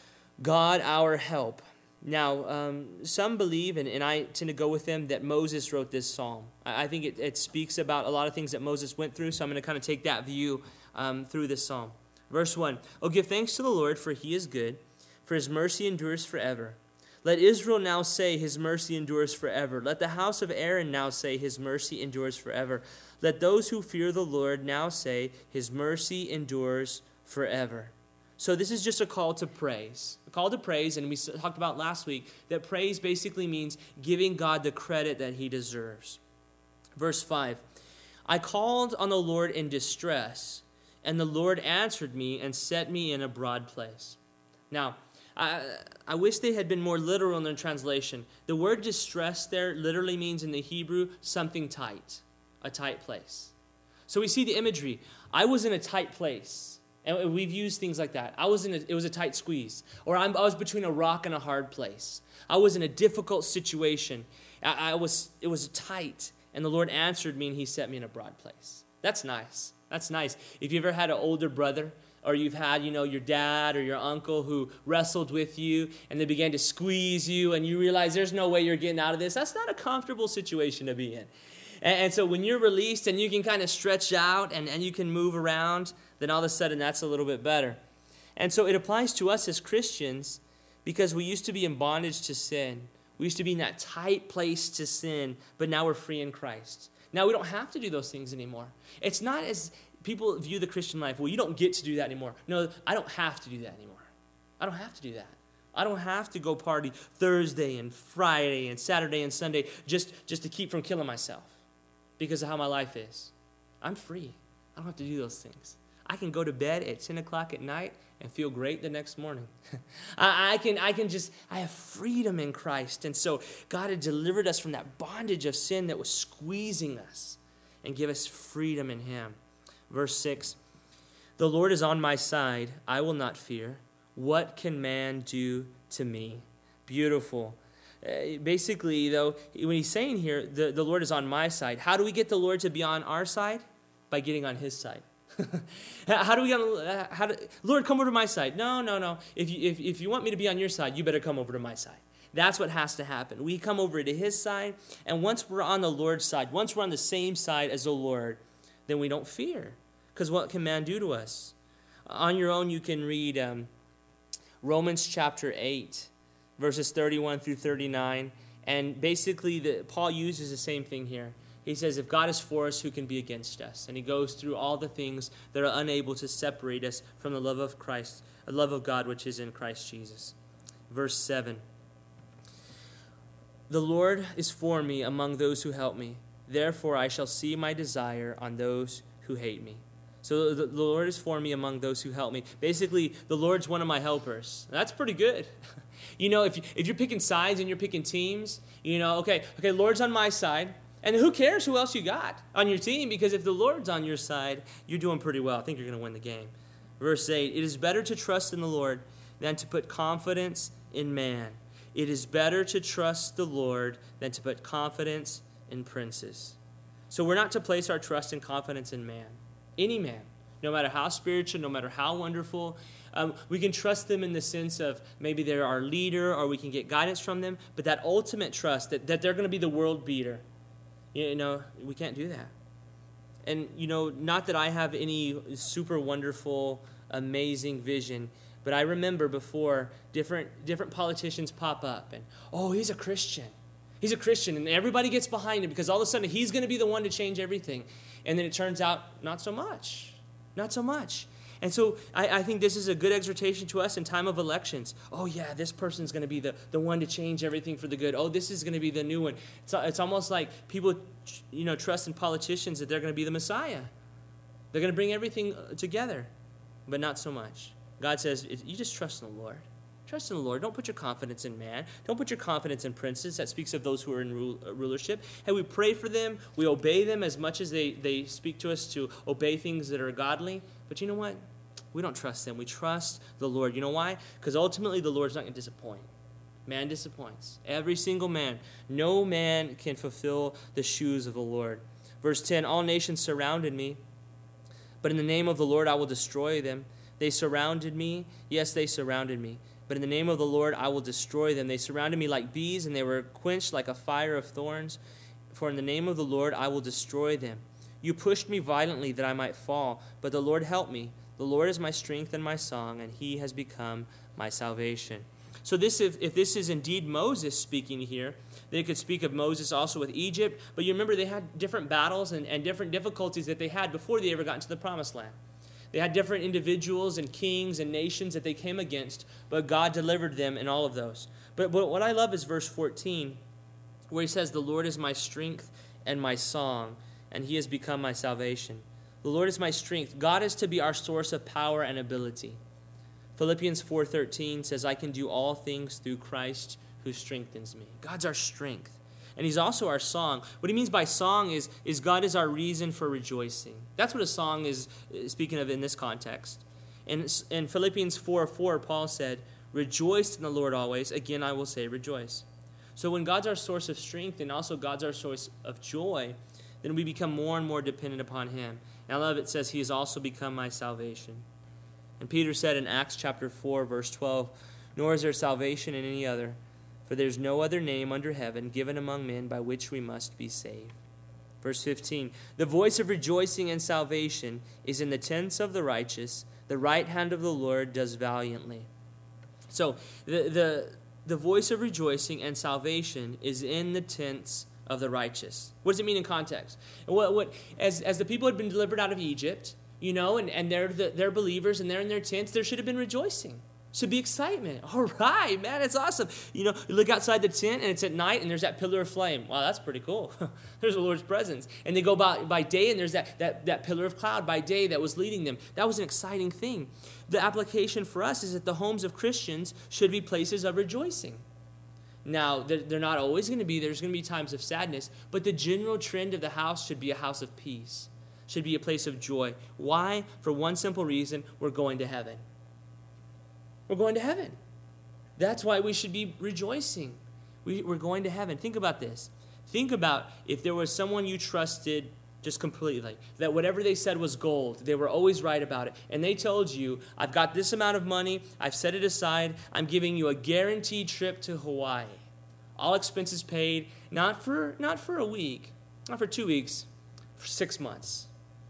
God our help. Now, um, some believe, and, and I tend to go with them, that Moses wrote this psalm. I, I think it, it speaks about a lot of things that Moses went through, so I'm going to kind of take that view um, through this psalm. Verse one, oh, give thanks to the Lord, for he is good, for his mercy endures forever. Let Israel now say, his mercy endures forever. Let the house of Aaron now say, his mercy endures forever. Let those who fear the Lord now say, his mercy endures forever. So this is just a call to praise. A call to praise, and we talked about last week, that praise basically means giving God the credit that he deserves. Verse five, I called on the Lord in distress, and the Lord answered me and set me in a broad place. Now, I, I wish they had been more literal in their translation. The word distress there literally means in the Hebrew something tight, a tight place. So we see the imagery. I was in a tight place, and we've used things like that. I was in a, it was a tight squeeze, or I'm, I was between a rock and a hard place. I was in a difficult situation. I, I was it was tight, and the Lord answered me, and he set me in a broad place. That's nice. That's nice. If you ever had an older brother, or you've had, you know, your dad or your uncle who wrestled with you and they began to squeeze you and you realize there's no way you're getting out of this, that's not a comfortable situation to be in. And, and so when you're released and you can kind of stretch out and, and you can move around, then all of a sudden that's a little bit better. And so it applies to us as Christians because we used to be in bondage to sin. We used to be in that tight place to sin, but now we're free in Christ. Now we don't have to do those things anymore. It's not as people view the Christian life, well, you don't get to do that anymore. No, I don't have to do that anymore. I don't have to do that. I don't have to go party Thursday and Friday and Saturday and Sunday just, just to keep from killing myself because of how my life is. I'm free. I don't have to do those things. I can go to bed at ten o'clock at night and feel great the next morning. I, I can I can just, I have freedom in Christ. And so God had delivered us from that bondage of sin that was squeezing us and give us freedom in him. Verse six, the Lord is on my side. I will not fear. What can man do to me? Beautiful. Uh, basically, though, when he's saying here, the, the Lord is on my side, how do we get the Lord to be on our side? By getting on his side. How do we get, how do, Lord, come over to my side. No, no, no. If you, if, if you want me to be on your side, you better come over to my side. That's what has to happen. We come over to his side, and once we're on the Lord's side, once we're on the same side as the Lord, then we don't fear. Because what can man do to us? On your own, you can read um, Romans chapter eight, verses thirty-one through thirty-nine. And basically, the, Paul uses the same thing here. He says, if God is for us, who can be against us? And he goes through all the things that are unable to separate us from the love of Christ, the love of God which is in Christ Jesus. Verse seven. The Lord is for me among those who help me. Therefore I shall see my desire on those who hate me. So the, the Lord is for me among those who help me. Basically, the Lord's one of my helpers. That's pretty good. You know, if, you, if you're picking sides and you're picking teams, you know, okay, okay, Lord's on my side. And who cares who else you got on your team? Because if the Lord's on your side, you're doing pretty well. I think you're going to win the game. Verse eight, it is better to trust in the Lord than to put confidence in man. It is better to trust the Lord than to put confidence in princes. So we're not to place our trust and confidence in man. Any man, no matter how spiritual, no matter how wonderful. Um, we can trust them in the sense of maybe they're our leader or we can get guidance from them, but that ultimate trust that, that they're going to be the world beater, you know, we can't do that. And, you know, not that I have any super wonderful, amazing vision, but I remember before different different politicians pop up and, oh, he's a Christian. He's a Christian, and everybody gets behind him because all of a sudden he's going to be the one to change everything. And then it turns out not so much. Not so much. And so I, I think this is a good exhortation to us in time of elections. Oh, yeah, this person's going to be the, the one to change everything for the good. Oh, this is going to be the new one. It's, it's almost like people, you know, trust in politicians that they're going to be the Messiah. They're going to bring everything together, but not so much. God says, you just trust in the Lord. Trust in the Lord. Don't put your confidence in man. Don't put your confidence in princes. That speaks of those who are in rule, uh, rulership. And we pray for them. We obey them as much as they, they speak to us to obey things that are godly. But you know what? We don't trust them. We trust the Lord. You know why? Because ultimately the Lord's not going to disappoint. Man disappoints. Every single man. No man can fulfill the shoes of the Lord. Verse ten, all nations surrounded me, but in the name of the Lord I will destroy them. They surrounded me. Yes, they surrounded me. But in the name of the Lord I will destroy them. They surrounded me like bees, and they were quenched like a fire of thorns. For in the name of the Lord I will destroy them. You pushed me violently that I might fall, but the Lord helped me. The Lord is my strength and my song, and he has become my salvation. So this, if, if this is indeed Moses speaking here, then it could speak of Moses also with Egypt. But you remember they had different battles and, and different difficulties that they had before they ever got into the promised land. They had different individuals and kings and nations that they came against, but God delivered them in all of those. But, but what I love is verse fourteen, where he says, the Lord is my strength and my song, and he has become my salvation. The Lord is my strength. God is to be our source of power and ability. Philippians four thirteen says, I can do all things through Christ who strengthens me. God's our strength. And he's also our song. What he means by song is, is God is our reason for rejoicing. That's what a song is speaking of in this context. In, in Philippians four four, Paul said, rejoice in the Lord always. Again, I will say rejoice. So when God's our source of strength and also God's our source of joy, then we become more and more dependent upon him. And I love it says, he has also become my salvation. And Peter said in Acts chapter four, verse twelve, nor is there salvation in any other, for there is no other name under heaven given among men by which we must be saved. Verse fifteen, the voice of rejoicing and salvation is in the tents of the righteous. The right hand of the Lord does valiantly. So the the, the voice of rejoicing and salvation is in the tents of the righteous. What does it mean in context? And what, what as, as the people had been delivered out of Egypt, you know, and, and they're, the, they're believers and they're in their tents, there should have been rejoicing. Should be excitement. All right, man, it's awesome. You know, you look outside the tent and it's at night and there's that pillar of flame. Wow, that's pretty cool. There's the Lord's presence. And they go by, by day and there's that, that, that pillar of cloud by day that was leading them. That was an exciting thing. The application for us is that the homes of Christians should be places of rejoicing. Now, they're, they're not always going to be. There's going to be times of sadness. But the general trend of the house should be a house of peace. Should be a place of joy. Why? For one simple reason, we're going to heaven. We're going to heaven. That's why we should be rejoicing. We, we're going to heaven. Think about this. Think about if there was someone you trusted just completely, that whatever they said was gold, they were always right about it, and they told you, I've got this amount of money, I've set it aside, I'm giving you a guaranteed trip to Hawaii. All expenses paid, not for, not for a week, not for two weeks, for six months.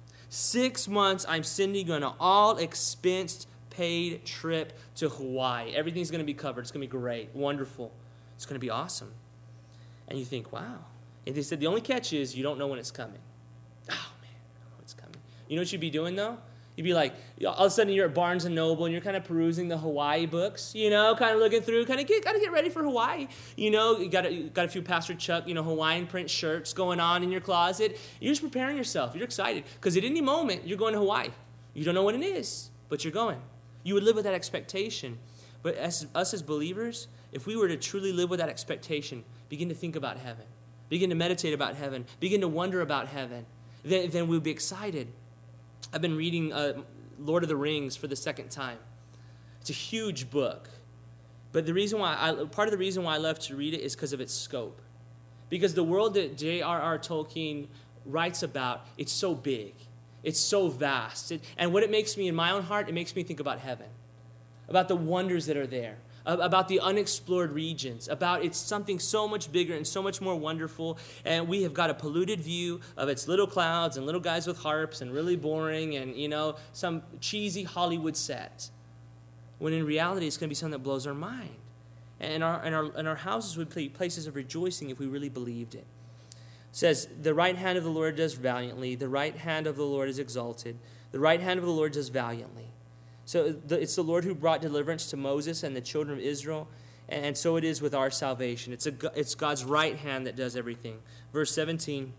Six months I'm sending you on an all-expensed paid trip to Hawaii. Everything's going to be covered. It's going to be great, wonderful. It's going to be awesome. And you think, wow. And they said the only catch is you don't know when it's coming. Oh, man, I don't know what's coming. You know what you'd be doing, though? You'd be like, all of a sudden you're at Barnes and Noble and you're kind of perusing the Hawaii books, you know, kind of looking through, kind of get, got to get ready for Hawaii. You know, you got, a, you got a few Pastor Chuck, you know, Hawaiian print shirts going on in your closet. You're just preparing yourself. You're excited because at any moment you're going to Hawaii. You don't know when it is, but you're going. You would live with that expectation. But as us as believers, if we were to truly live with that expectation, begin to think about heaven, begin to meditate about heaven, begin to wonder about heaven, then, then we'll be excited. I've been reading uh, Lord of the Rings for the second time. It's a huge book. But the reason why I, part of the reason why I love to read it is because of its scope. Because the world that J R R Tolkien writes about, it's so big. It's so vast. It, and what it makes me in my own heart, it makes me think about heaven. about the wonders that are there, about the unexplored regions, about it's something so much bigger and so much more wonderful, and we have got a polluted view of its little clouds and little guys with harps and really boring and, you know, some cheesy Hollywood set, when in reality it's going to be something that blows our mind. And our, and our, and our houses would be places of rejoicing if we really believed it. It says, the right hand of the Lord does valiantly, the right hand of the Lord is exalted, the right hand of the Lord does valiantly. So the, it's the Lord who brought deliverance to Moses and the children of Israel, and so it is with our salvation. It's, a, it's God's right hand that does everything. Verse seventeen,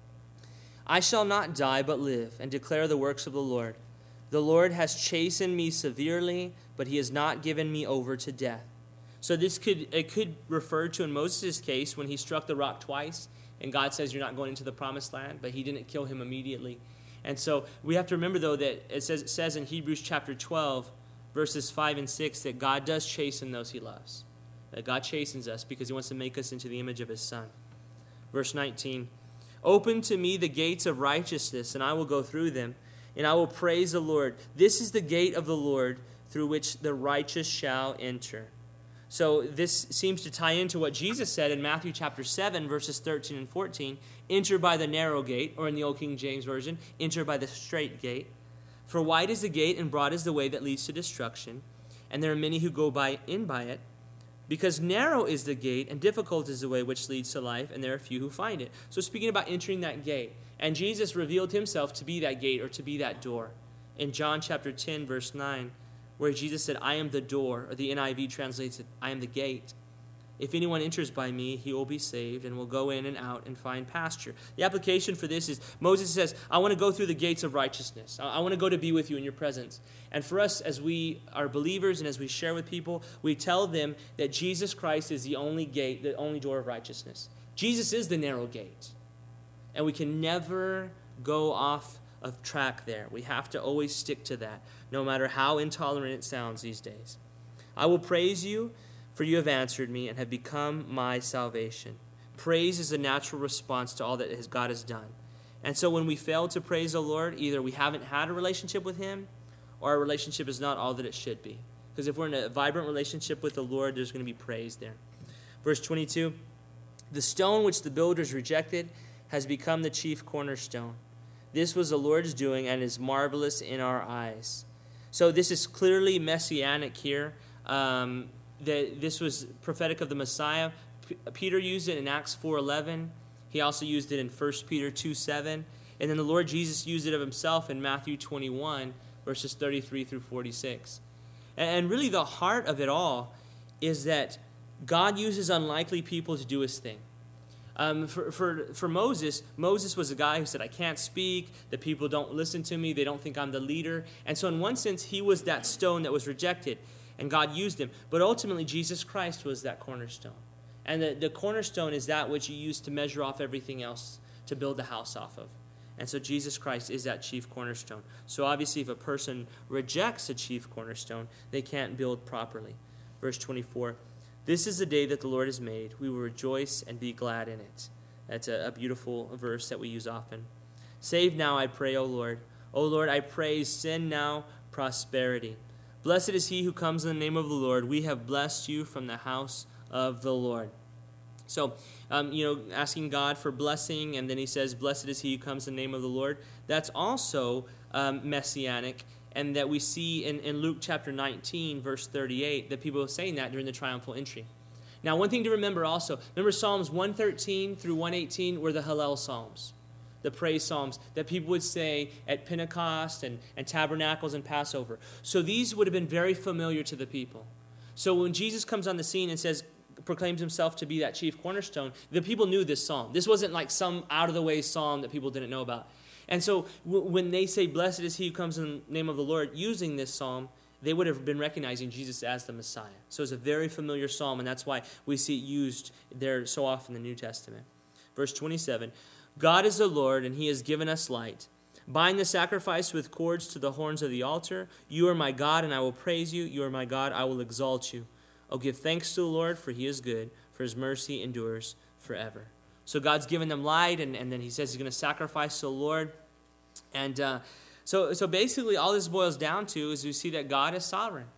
I shall not die but live and declare the works of the Lord. The Lord has chastened me severely, but he has not given me over to death. So this could it could refer to, in Moses' case, when he struck the rock twice, and God says you're not going into the promised land, but he didn't kill him immediately. And so we have to remember, though, that it says, it says in Hebrews chapter twelve, verses five and six, that God does chasten those he loves. That God chastens us because he wants to make us into the image of his Son. Verse nineteen, open to me the gates of righteousness, and I will go through them, and I will praise the Lord. This is the gate of the Lord through which the righteous shall enter. So this seems to tie into what Jesus said in Matthew chapter seven, verses thirteen and fourteen. Enter by the narrow gate, or in the Old King James Version, enter by the straight gate. For wide is the gate and broad is the way that leads to destruction, and there are many who go by in by it. Because narrow is the gate and difficult is the way which leads to life, and there are few who find it. So speaking about entering that gate, and Jesus revealed himself to be that gate or to be that door. In John chapter ten, verse nine, where Jesus said, I am the door, or the N I V translates it, I am the gate. If anyone enters by me, he will be saved and will go in and out and find pasture. The application for this is, Moses says, I want to go through the gates of righteousness. I want to go to be with you in your presence. And for us, as we are believers and as we share with people, we tell them that Jesus Christ is the only gate, the only door of righteousness. Jesus is the narrow gate. And we can never go off of track there. We have to always stick to that, no matter how intolerant it sounds these days. I will praise you, for you have answered me and have become my salvation. Praise is a natural response to all that God has done. And so when we fail to praise the Lord, either we haven't had a relationship with him, or our relationship is not all that it should be. Because if we're in a vibrant relationship with the Lord, there's going to be praise there. Verse twenty-two, the stone which the builders rejected has become the chief cornerstone. This was the Lord's doing and is marvelous in our eyes. So this is clearly messianic here. Um, that this was prophetic of the Messiah. P- Peter used it in Acts four eleven. He also used it in First Peter two seven. And then the Lord Jesus used it of himself in Matthew twenty-one, verses thirty-three through forty-six. And, and really the heart of it all is that God uses unlikely people to do his thing. Um, for, for, for Moses, Moses was a guy who said, I can't speak, the people don't listen to me, they don't think I'm the leader. And so in one sense, he was that stone that was rejected, and God used him. But ultimately, Jesus Christ was that cornerstone. And the, the cornerstone is that which you use to measure off everything else to build the house off of. And so Jesus Christ is that chief cornerstone. So obviously, if a person rejects a chief cornerstone, they can't build properly. Verse twenty-four, this is the day that the Lord has made. We will rejoice and be glad in it. That's a, a beautiful verse that we use often. Save now, I pray, O Lord. O Lord, I pray, send now prosperity. Blessed is he who comes in the name of the Lord. We have blessed you from the house of the Lord. So, um, you know, asking God for blessing, and then he says, blessed is he who comes in the name of the Lord. That's also um, messianic, and that we see in, in Luke chapter nineteen, verse thirty-eight, that people are saying that during the triumphal entry. Now, one thing to remember also, remember Psalms one thirteen through one eighteen were the Hallel Psalms, the praise Psalms that people would say at Pentecost and, and Tabernacles and Passover. So these would have been very familiar to the people. So when Jesus comes on the scene and says, proclaims himself to be that chief cornerstone, the people knew this psalm. This wasn't like some out-of-the-way psalm that people didn't know about. And so w- when they say, blessed is he who comes in the name of the Lord, using this psalm, they would have been recognizing Jesus as the Messiah. So it's a very familiar psalm, and that's why we see it used there so often in the New Testament. Verse twenty-seven, God is the Lord, and he has given us light. Bind the sacrifice with cords to the horns of the altar. You are my God, and I will praise you. You are my God, I will exalt you. Oh, give thanks to the Lord, for he is good, for his mercy endures forever. So God's given them light, and, and then he says he's going to sacrifice to the Lord. And uh, so, so basically all this boils down to is we see that God is sovereign.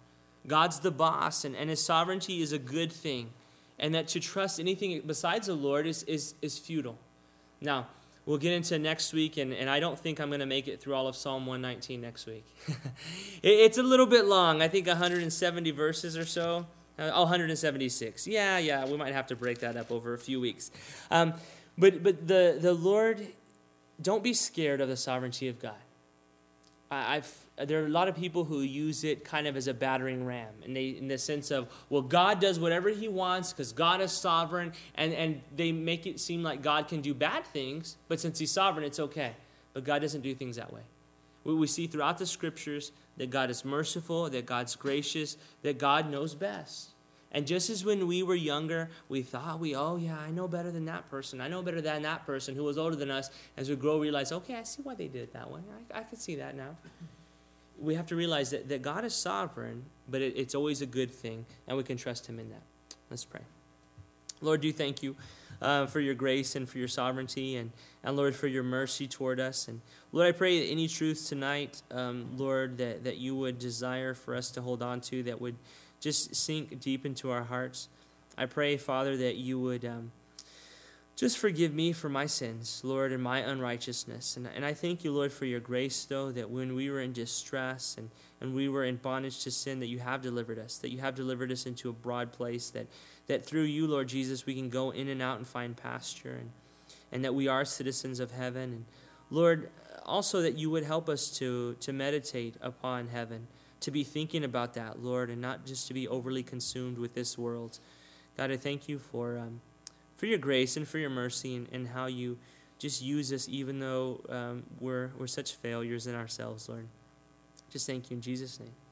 God's the boss, and, and his sovereignty is a good thing, and that to trust anything besides the Lord is, is, is futile. Now, we'll get into next week, and, and I don't think I'm going to make it through all of Psalm one nineteen next week. it, it's a little bit long. I think one hundred seventy verses or so. Uh, oh, one hundred seventy-six. Yeah, yeah, we might have to break that up over a few weeks. Um, but but the, the Lord, don't be scared of the sovereignty of God. I, I've there are a lot of people who use it kind of as a battering ram, and they in the sense of, well, God does whatever he wants because God is sovereign, and, and they make it seem like God can do bad things, but since he's sovereign, it's okay. But God doesn't do things that way. We, we see throughout the scriptures that God is merciful, that God's gracious, that God knows best. And just as when we were younger, we thought, we, oh yeah, I know better than that person. I know better than that person who was older than us. As we grow, we realize, okay, I see why they did it that way. I, I can see that now. We have to realize that, that God is sovereign, but it, it's always a good thing, and we can trust him in that. Let's pray. Lord, do thank you uh, for your grace and for your sovereignty, and, and Lord, for your mercy toward us. And Lord, I pray that any truths tonight, um, Lord, that, that you would desire for us to hold on to, that would just sink deep into our hearts. I pray, Father, that you would um, just forgive me for my sins, Lord, and my unrighteousness. And, and I thank you, Lord, for your grace, though, that when we were in distress and, and we were in bondage to sin, that you have delivered us, that you have delivered us into a broad place, that, that through you, Lord Jesus, we can go in and out and find pasture, and, and that we are citizens of heaven. And Lord, also that you would help us to, to meditate upon heaven, to be thinking about that, Lord, and not just to be overly consumed with this world. God, I thank you for um, for your grace and for your mercy, and, and how you just use us even though um, we're we're such failures in ourselves, Lord. Just thank you in Jesus' name.